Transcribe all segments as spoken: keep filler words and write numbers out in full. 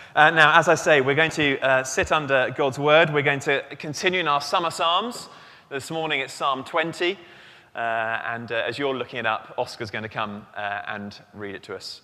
Uh, now, as I say, we're going to uh, sit under God's word. We're going to continue in our summer psalms. This morning it's Psalm twenty, uh, and uh, as you're looking it up, Oscar's going to come uh, and read it to us.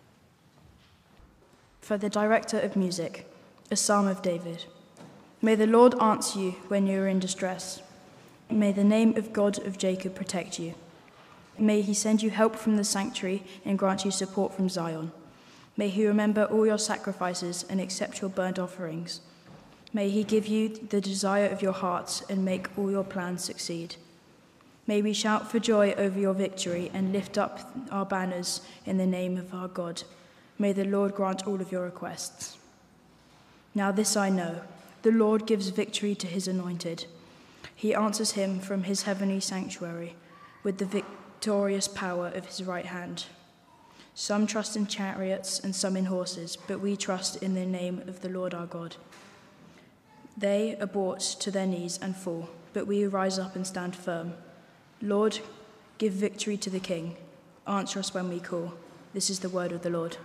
For the director of music, a psalm of David. May the Lord answer you when you are in distress. May the name of God of Jacob protect you. May he send you help from the sanctuary and grant you support from Zion. May he remember all your sacrifices and accept your burnt offerings. May he give you the desire of your hearts and make all your plans succeed. May we shout for joy over your victory and lift up our banners in the name of our God. May the Lord grant all of your requests. Now this I know, the Lord gives victory to his anointed. He answers him from his heavenly sanctuary with the victorious power of his right hand. Some trust in chariots and some in horses, but we trust in the name of the Lord our God. They are brought to their knees and fall, but we rise up and stand firm. Lord, give victory to the King. Answer us when we call. This is the word of the Lord.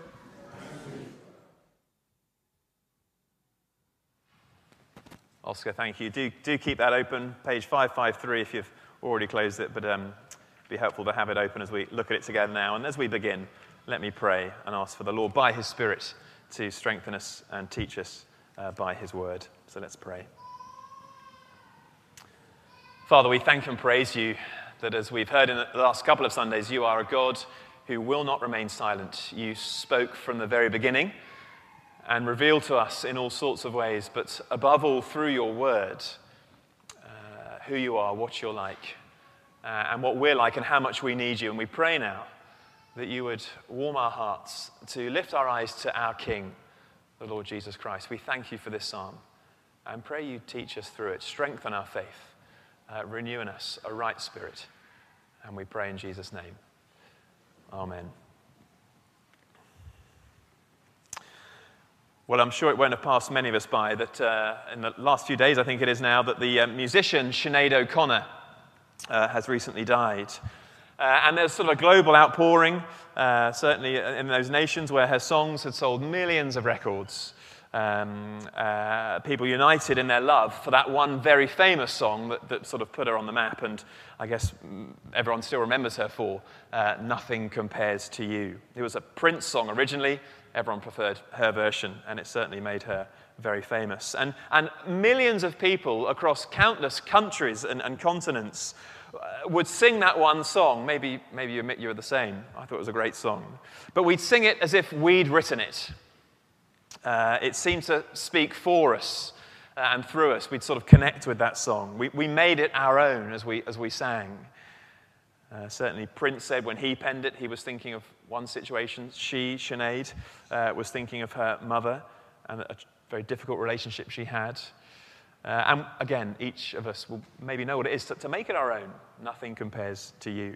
Oscar, thank you. Do, do keep that open, page five fifty-three if you've already closed it, but um, it'd be helpful to have it open as we look at it together now. And as we begin, let me pray and ask for the Lord by his Spirit to strengthen us and teach us uh, by his word. So let's pray. Father, we thank and praise you that as we've heard in the last couple of Sundays, you are a God who will not remain silent. You spoke from the very beginning and revealed to us in all sorts of ways, but above all through your word, uh, who you are, what you're like, uh, and what we're like and how much we need you. And we pray now that you would warm our hearts to lift our eyes to our King, the Lord Jesus Christ. We thank you for this psalm and pray you teach us through it, strengthen our faith, uh, renew in us a right spirit. And we pray in Jesus' name. Amen. Well, I'm sure it won't have passed many of us by that uh, in the last few days, I think it is now, that the uh, musician Sinead O'Connor uh, has recently died. Uh, and there's sort of a global outpouring, uh, certainly in those nations where her songs had sold millions of records. Um, uh, people united in their love for that one very famous song that, that sort of put her on the map, and I guess everyone still remembers her for uh, Nothing Compares to You. It was a Prince song originally. Everyone preferred her version, and it certainly made her very famous. And, and millions of people across countless countries and, and continents would sing that one song. Maybe, maybe you admit you were the same. I thought it was a great song. But we'd sing it as if we'd written it. Uh, it seemed to speak for us uh, and through us. We'd sort of connect with that song. We, we made it our own as we, as we sang. Uh, certainly Prince said when he penned it, he was thinking of one situation. She, Sinead, uh, was thinking of her mother and a very difficult relationship she had. Uh, and again, each of us will maybe know what it is to, to make it our own. Nothing compares to you.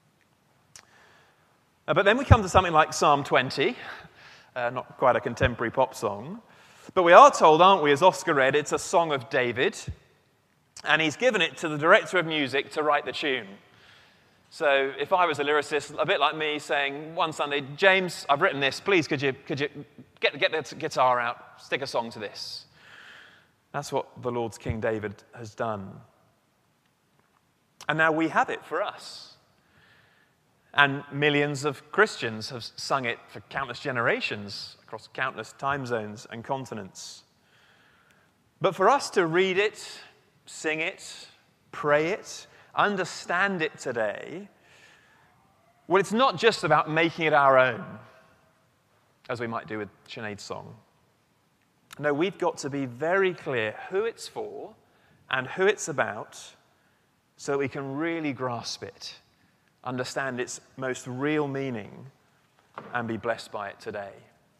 Uh, but then we come to something like Psalm twenty, uh, not quite a contemporary pop song. But we are told, aren't we, as Oscar read, it's a song of David. And he's given it to the director of music to write the tune. So if I was a lyricist, a bit like me, saying one Sunday, James, I've written this, please could you, could you get, get the guitar out, stick a song to this. That's what the Lord's King David has done. And now we have it for us. And millions of Christians have sung it for countless generations across countless time zones and continents. But for us to read it, sing it, pray it, understand it today, well, it's not just about making it our own, as we might do with Sinead's song. No, we've got to be very clear who it's for and who it's about so that we can really grasp it, understand its most real meaning, and be blessed by it today.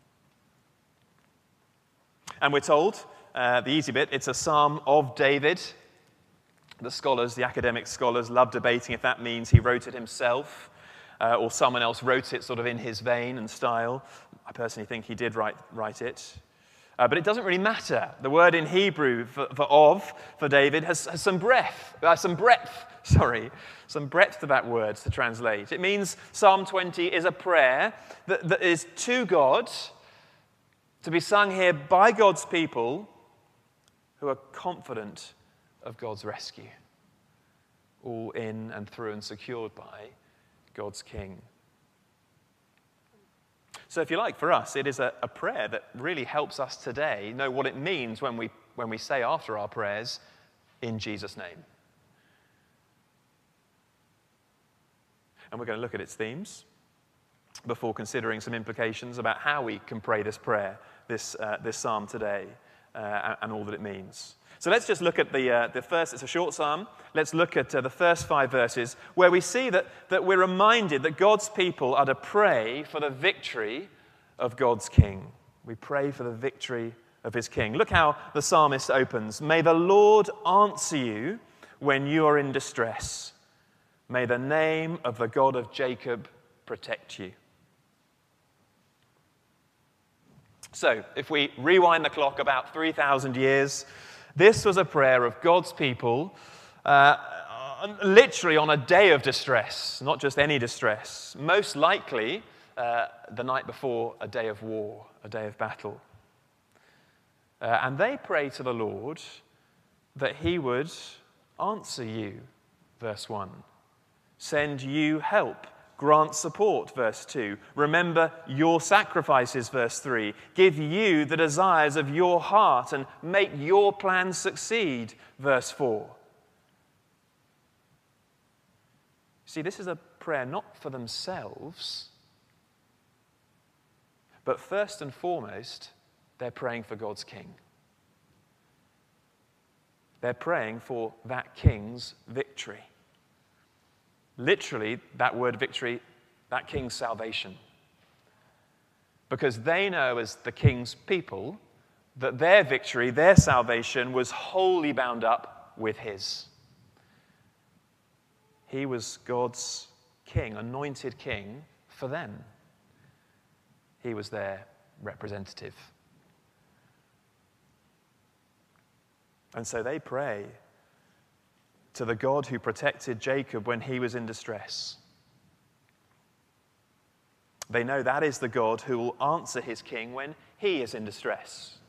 And we're told, uh, the easy bit, it's a psalm of David. The scholars, the academic scholars, love debating if that means he wrote it himself uh, or someone else wrote it sort of in his vein and style. I personally think he did write, write it. Uh, but it doesn't really matter. The word in Hebrew for, for of, for David, has, has some breadth, uh, some breadth, sorry, some breadth to that word to translate. It means Psalm twenty is a prayer that, that is to God to be sung here by God's people who are confident of God's rescue, all in and through and secured by God's King. So if you like, for us, it is a, a prayer that really helps us today know what it means when we, when we say after our prayers, in Jesus' name. And we're going to look at its themes before considering some implications about how we can pray this prayer, this, uh, this psalm today, uh, and all that it means. So let's just look at the, uh, the first, it's a short psalm. Let's look at uh, the first five verses where we see that, that we're reminded that God's people are to pray for the victory of God's King. We pray for the victory of his King. Look how the psalmist opens. May the Lord answer you when you are in distress. May the name of the God of Jacob protect you. So, if we rewind the clock about three thousand years, this was a prayer of God's people, uh, literally on a day of distress, not just any distress, most likely uh, the night before a day of war, a day of battle. Uh, and they pray to the Lord that he would answer you, verse one. Send you help. Grant support, verse two. Remember your sacrifices, verse three. Give you the desires of your heart and make your plans succeed, verse four. See, this is a prayer not for themselves, but first and foremost, they're praying for God's King. They're praying for that King's victory. Literally, that word victory, that King's salvation. Because they know as the King's people that their victory, their salvation was wholly bound up with his. He was God's King, anointed King for them. He was their representative. And so they pray to the God who protected Jacob when he was in distress. They know that is the God who will answer his King when he is in distress.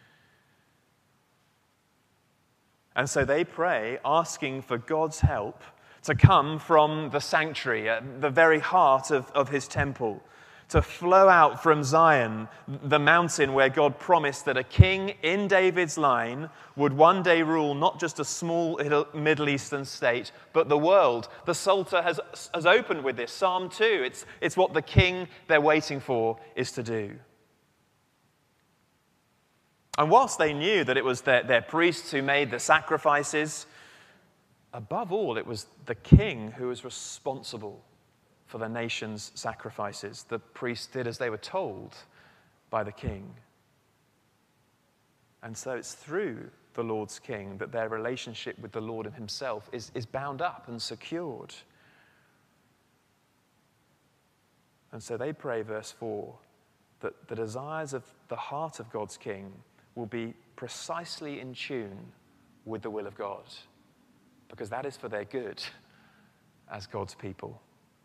And so they pray, asking for God's help to come from the sanctuary, at the very heart of, of his temple, to flow out from Zion, the mountain where God promised that a king in David's line would one day rule not just a small Middle Eastern state, but the world. The Psalter has, has opened with this, Psalm two. It's, it's what the king they're waiting for is to do. And whilst they knew that it was their, their priests who made the sacrifices, above all, it was the king who was responsible for the nation's sacrifices. The priests did as they were told by the king. And so it's through the Lord's King that their relationship with the Lord and himself is, is bound up and secured. And so they pray, verse four, that the desires of the heart of God's King will be precisely in tune with the will of God, because that is for their good as God's people.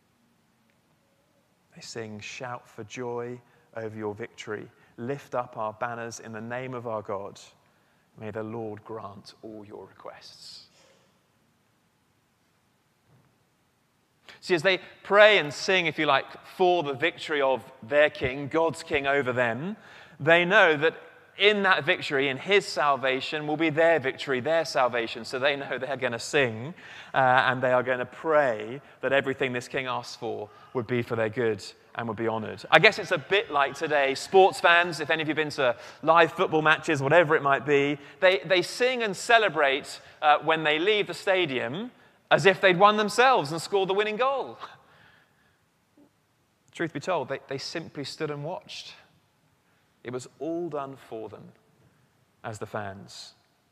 They sing, shout for joy over your victory. Lift up our banners in the name of our God. May the Lord grant all your requests. See, as they pray and sing, if you like, for the victory of their king, God's king over them, they know that in that victory, in his salvation, will be their victory, their salvation. So they know they're going to sing uh, and they are going to pray that everything this king asks for would be for their good and would be honoured. I guess it's a bit like today, sports fans, if any of you have been to live football matches, whatever it might be, they, they sing and celebrate uh, when they leave the stadium as if they'd won themselves and scored the winning goal. Truth be told, they, they simply stood and watched. It was all done for them as the fans.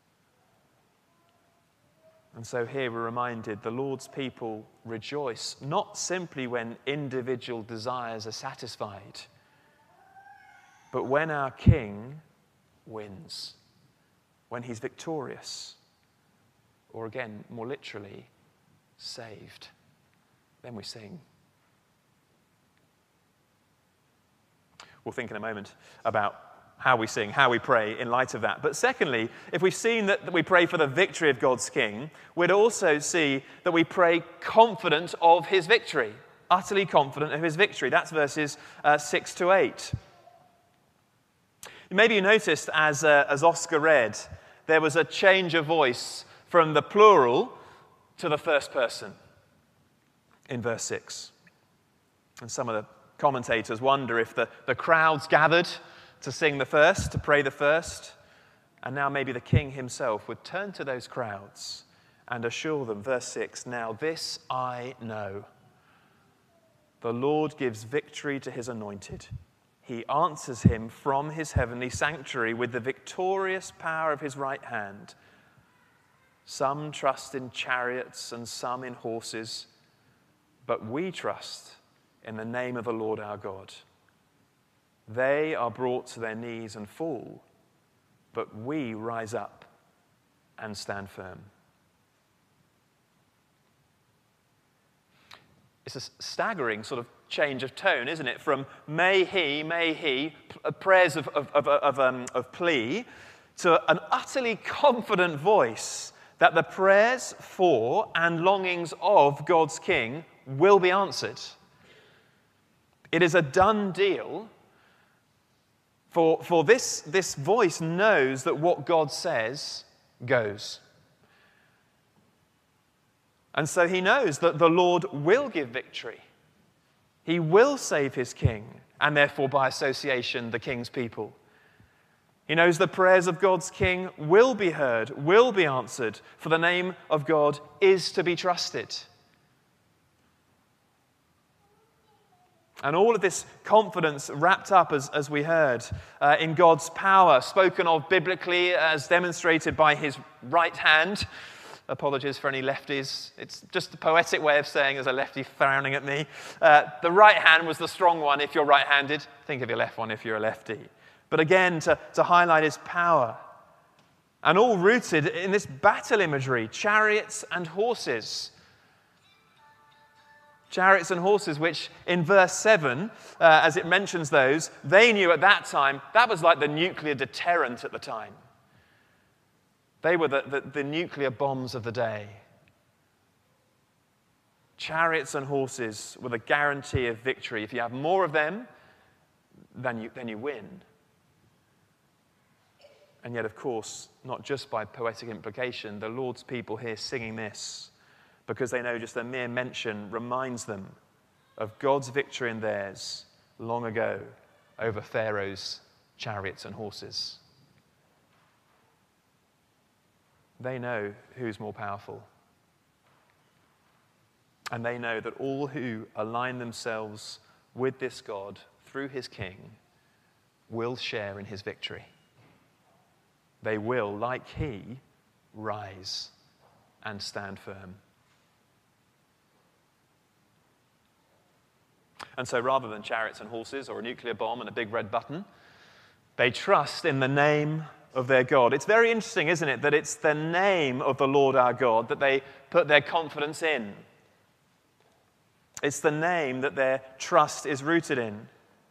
And so here we're reminded the Lord's people rejoice not simply when individual desires are satisfied, but when our King wins, when he's victorious, or again, more literally, saved. Then we sing. We'll think in a moment about how we sing, how we pray in light of that. But secondly, if we've seen that, that we pray for the victory of God's King, we'd also see that we pray confident of his victory, utterly confident of his victory. That's verses uh, six to eight. Maybe you noticed as, uh, as Oscar read, there was a change of voice from the plural to the first person in verse six. And some of the commentators wonder if the, the crowds gathered to sing the first, to pray the first, and now maybe the king himself would turn to those crowds and assure them, verse six, now this I know, the Lord gives victory to his anointed. He answers him from his heavenly sanctuary with the victorious power of his right hand. Some trust in chariots and some in horses, but we trust in the name of the Lord our God. They are brought to their knees and fall, but we rise up and stand firm. It's a staggering sort of change of tone, isn't it? From may he, may he, prayers of, of, of, of, um, of plea, to an utterly confident voice that the prayers for and longings of God's King will be answered. It is a done deal. For, for this, this voice knows that what God says goes. And so he knows that the Lord will give victory. He will save his king, and therefore, by association, the king's people. He knows the prayers of God's king will be heard, will be answered, for the name of God is to be trusted. And all of this confidence wrapped up, as, as we heard, uh, in God's power, spoken of biblically as demonstrated by his right hand. Apologies for any lefties. It's just a poetic way of saying, there's a lefty frowning at me. Uh, the right hand was the strong one if you're right-handed. Think of your left one if you're a lefty. But again, to, to highlight his power. And all rooted in this battle imagery, chariots and horses. Chariots and horses, which in verse seven, uh, as it mentions those, they knew at that time, that was like the nuclear deterrent at the time. They were the, the, the nuclear bombs of the day. Chariots and horses were the guarantee of victory. If you have more of them, then you, then you win. And yet, of course, not just by poetic implication, the Lord's people here singing this, because they know just a mere mention reminds them of God's victory and theirs long ago over Pharaoh's chariots and horses. They know who's more powerful. And they know that all who align themselves with this God through his king will share in his victory. They will, like he, rise and stand firm. And so rather than chariots and horses or a nuclear bomb and a big red button, they trust in the name of their God. It's very interesting, isn't it, that it's the name of the Lord our God that they put their confidence in. It's the name that their trust is rooted in.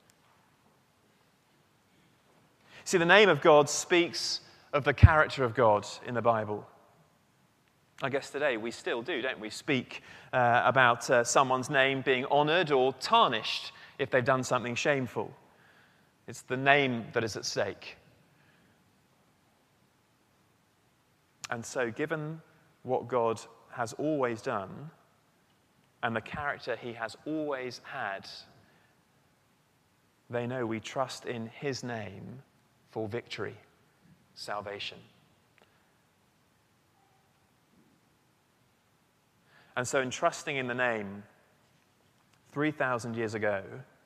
See, the name of God speaks of the character of God in the Bible. I guess today we still do, don't we? Speak uh, about uh, someone's name being honored or tarnished if they've done something shameful. It's the name that is at stake. And so, given what God has always done and the character he has always had, they know we trust in his name for victory, salvation. And so in trusting in the name three thousand years ago,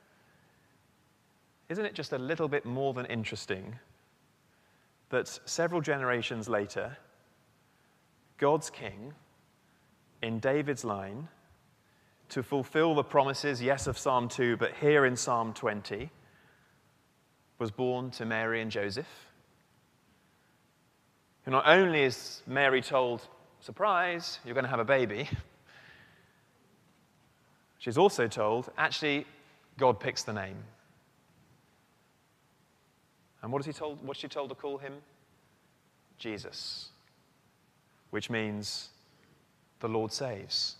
isn't it just a little bit more than interesting that several generations later, God's king, in David's line, to fulfill the promises, yes, of Psalm two, but here in Psalm twenty, was born to Mary and Joseph? And not only is Mary told, surprise, you're going to have a baby, she's also told, actually, God picks the name. And what is he told, what's she told to call him? Jesus, which means the Lord saves,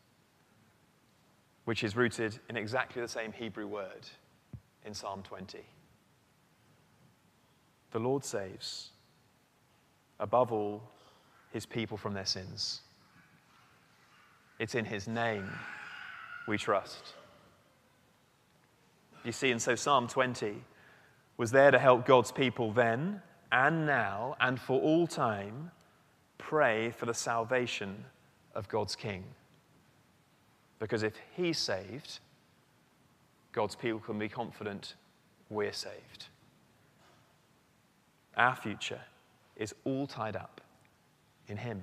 which is rooted in exactly the same Hebrew word in Psalm twenty. The Lord saves, above all, his people from their sins. It's in his name we trust. You see, and so Psalm twenty was there to help God's people then and now and for all time pray for the salvation of God's King. Because if he's saved, God's people can be confident we're saved. Our future is all tied up in him.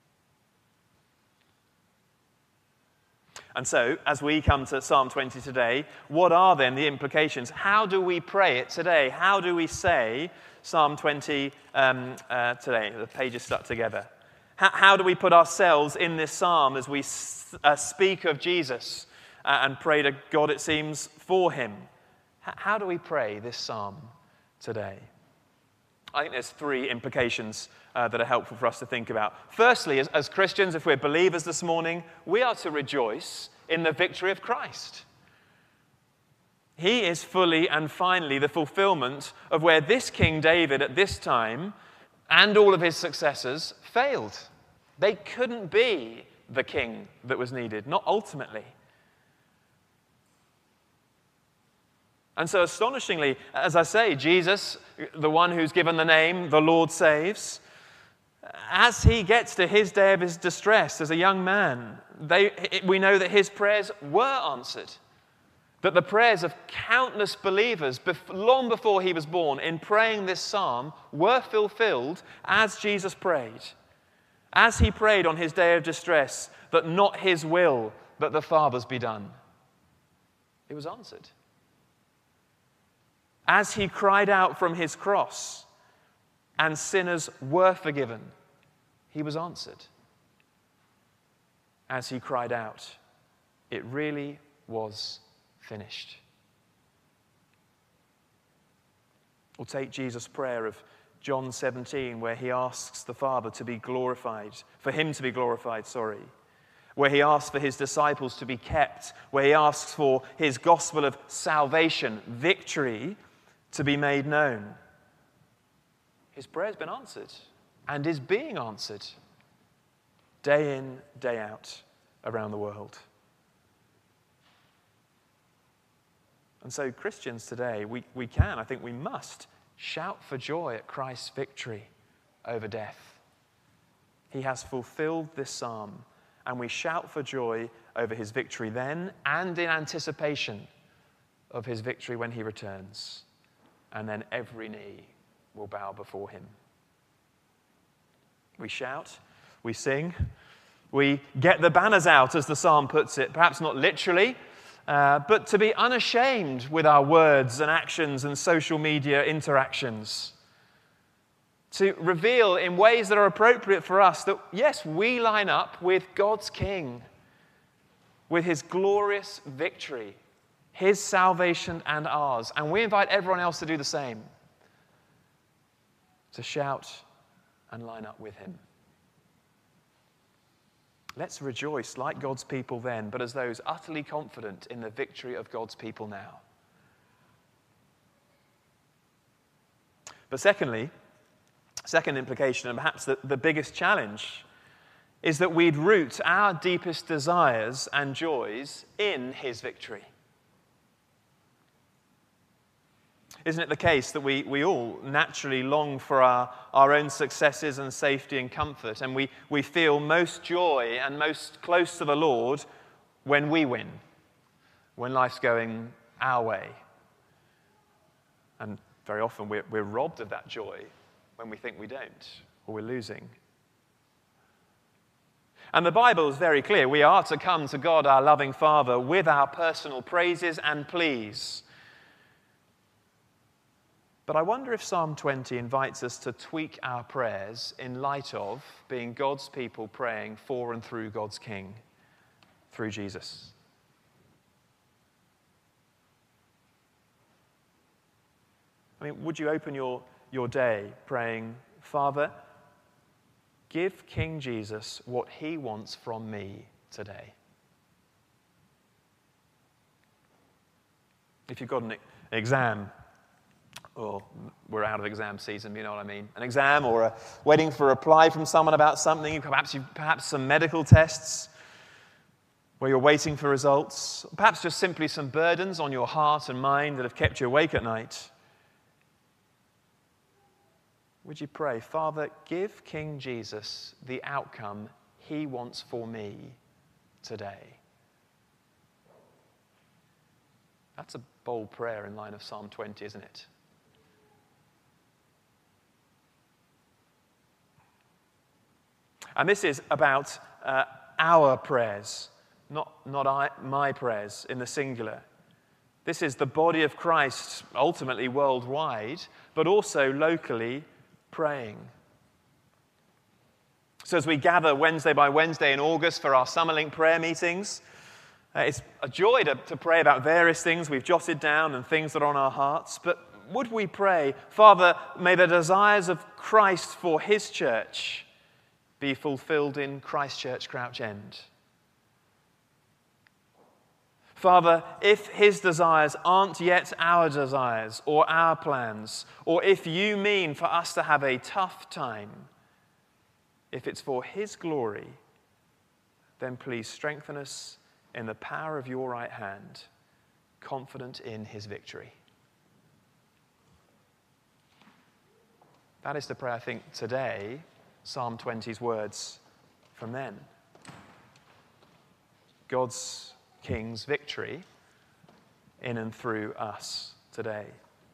And so, as we come to Psalm twenty today, what are then the implications? How do we pray it today? How do we say Psalm twenty um, uh, today? The pages stuck together. How, how do we put ourselves in this psalm as we s- uh, speak of Jesus uh, and pray to God, it seems, for him? H- how do we pray this psalm today? I think there's three implications uh, that are helpful for us to think about. Firstly, as, as Christians, if we're believers this morning, we are to rejoice in the victory of Christ. He is fully and finally the fulfillment of where this King David at this time and all of his successors failed. They couldn't be the king that was needed, not ultimately. And so astonishingly, as I say, Jesus, the one who's given the name, the Lord saves, as he gets to his day of his distress as a young man, they, we know that his prayers were answered. That the prayers of countless believers long before he was born in praying this psalm were fulfilled as Jesus prayed. As he prayed on his day of distress, that not his will, but the Father's be done. It was answered. As he cried out from his cross, and sinners were forgiven, he was answered. As he cried out, it really was finished. Or take Jesus' prayer of John seventeen, where he asks the Father to be glorified, for him to be glorified, sorry. Where he asks for his disciples to be kept, where he asks for his gospel of salvation, victory, to be made known. His prayer has been answered and is being answered day in, day out around the world. And so Christians today, we, we can, I think we must, shout for joy at Christ's victory over death. He has fulfilled this psalm, and we shout for joy over his victory then and in anticipation of his victory when he returns. And then every knee will bow before him. We shout, we sing, we get the banners out, as the psalm puts it, perhaps not literally, uh, but to be unashamed with our words and actions and social media interactions. To reveal in ways that are appropriate for us that, yes, we line up with God's King, with his glorious victory, his salvation and ours. And we invite everyone else to do the same. To shout and line up with him. Let's rejoice like God's people then, but as those utterly confident in the victory of God's people now. But secondly, second implication, and perhaps the, the biggest challenge, is that we'd root our deepest desires and joys in his victory. Isn't it the case that we, we all naturally long for our, our own successes and safety and comfort, and we, we feel most joy and most close to the Lord when we win, when life's going our way? And very often we're, we're robbed of that joy when we think we don't, or we're losing. And the Bible is very clear. We are to come to God, our loving Father, with our personal praises and pleas. But I wonder if Psalm twenty invites us to tweak our prayers in light of being God's people praying for and through God's King, through Jesus. I mean, would you open your, your day praying, Father, give King Jesus what he wants from me today? If you've got an exam, or we're out of exam season, you know what I mean, an exam or a, waiting for a reply from someone about something, perhaps, you, perhaps some medical tests where you're waiting for results, perhaps just simply some burdens on your heart and mind that have kept you awake at night. Would you pray, Father, give King Jesus the outcome he wants for me today? That's a bold prayer in line of Psalm twenty, isn't it? And this is about uh, our prayers, not, not I, my prayers in the singular. This is the body of Christ, ultimately worldwide, but also locally praying. So as we gather Wednesday by Wednesday in August for our Summerlink prayer meetings, uh, it's a joy to, to pray about various things we've jotted down and things that are on our hearts. But would we pray, Father, may the desires of Christ for his church be fulfilled in Christchurch Crouch End? Father, if his desires aren't yet our desires or our plans, or if you mean for us to have a tough time, if it's for his glory, then please strengthen us in the power of your right hand, confident in his victory. That is to pray, I think, today, Psalm twenty's words from then. God's King's victory in and through us today.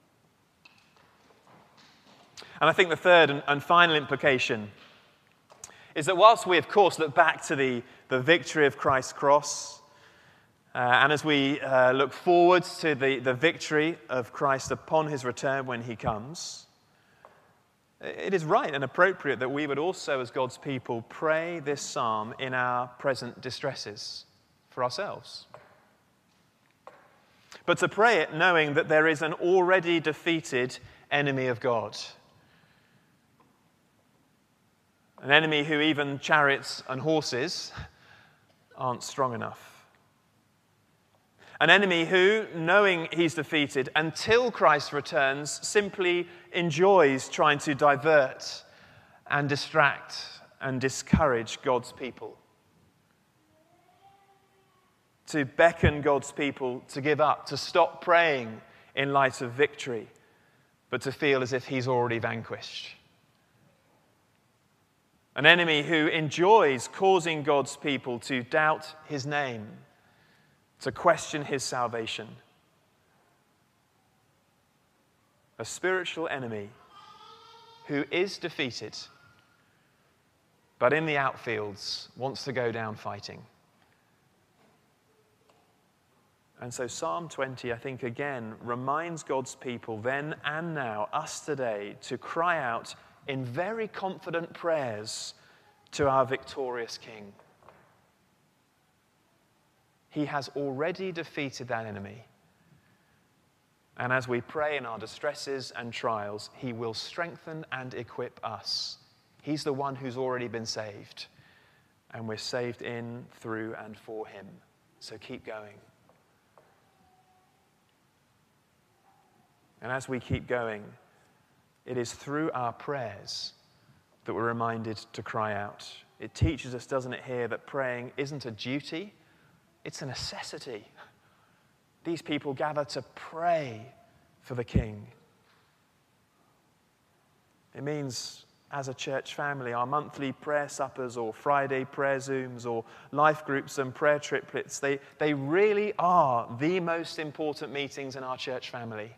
And I think the third and, and final implication is that whilst we, of course, look back to the, the victory of Christ's cross, uh, and as we uh, look forward to the, the victory of Christ upon his return when he comes, it is right and appropriate that we would also, as God's people, pray this psalm in our present distresses for ourselves. But to pray it knowing that there is an already defeated enemy of God. An enemy who even chariots and horses aren't strong enough. An enemy who, knowing he's defeated until Christ returns, simply enjoys trying to divert and distract and discourage God's people. To beckon God's people to give up, to stop praying in light of victory, but to feel as if he's already vanquished. An enemy who enjoys causing God's people to doubt his name, to question his salvation. A spiritual enemy who is defeated, but in the outfields wants to go down fighting. And so Psalm twenty, I think, again, reminds God's people then and now, us today, to cry out in very confident prayers to our victorious King. He has already defeated that enemy. And as we pray in our distresses and trials, he will strengthen and equip us. He's the one who's already been saved. And we're saved in, through, and for him. So keep going. And as we keep going, it is through our prayers that we're reminded to cry out. It teaches us, doesn't it, here, that praying isn't a duty, it's a necessity. These people gather to pray for the King. It means, as a church family, our monthly prayer suppers or Friday prayer Zooms or life groups and prayer triplets, they, they really are the most important meetings in our church family.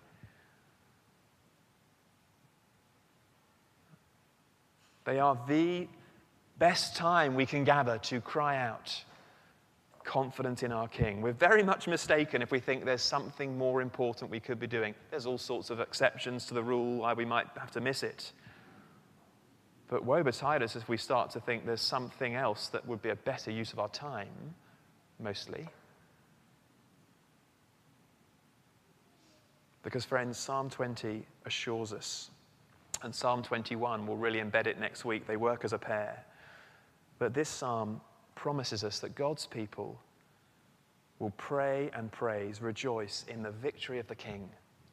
They are the best time we can gather to cry out, confident in our King. We're very much mistaken if we think there's something more important we could be doing. There's all sorts of exceptions to the rule why we might have to miss it. But woe betide us if we start to think there's something else that would be a better use of our time, mostly. Because, friends, Psalm twenty assures us, and Psalm twenty-one, will really embed it next week. They work as a pair. But this psalm promises us that God's people will pray and praise, rejoice in the victory of the King.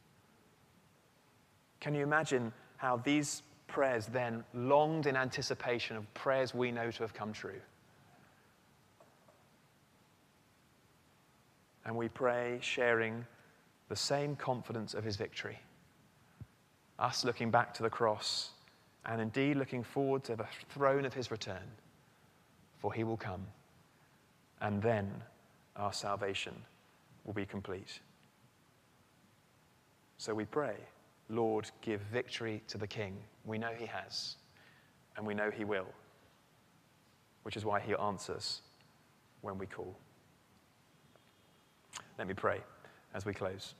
Can you imagine how these prayers then longed in anticipation of prayers we know to have come true? And we pray sharing the same confidence of his victory. Us looking back to the cross and indeed looking forward to the throne of his return, for he will come, and then our salvation will be complete. So we pray, Lord, give victory to the King. We know he has, and we know he will, which is why he answers when we call. Let me pray as we close.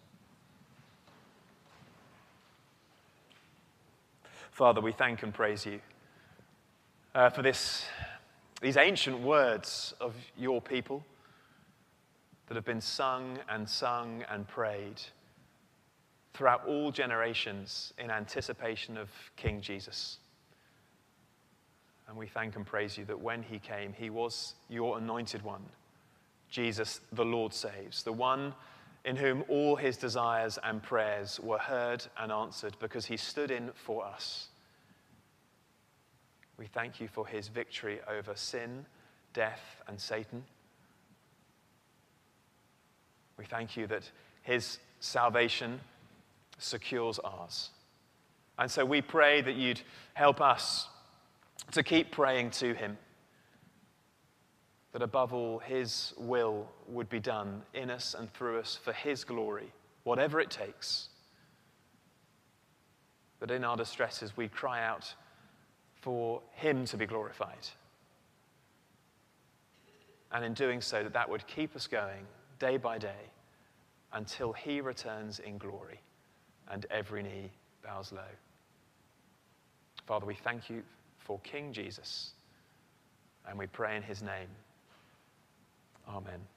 Father, we thank and praise you uh, for this, these ancient words of your people that have been sung and sung and prayed throughout all generations in anticipation of King Jesus. And we thank and praise you that when he came, he was your anointed one, Jesus, the Lord saves, the one in whom all his desires and prayers were heard and answered because he stood in for us. We thank you for his victory over sin, death, and Satan. We thank you that his salvation secures ours. And so we pray that you'd help us to keep praying to him, that above all, his will would be done in us and through us for his glory, whatever it takes. That in our distresses, we cry out for him to be glorified. And in doing so, that that would keep us going day by day until he returns in glory and every knee bows low. Father, we thank you for King Jesus, and we pray in his name. Amen.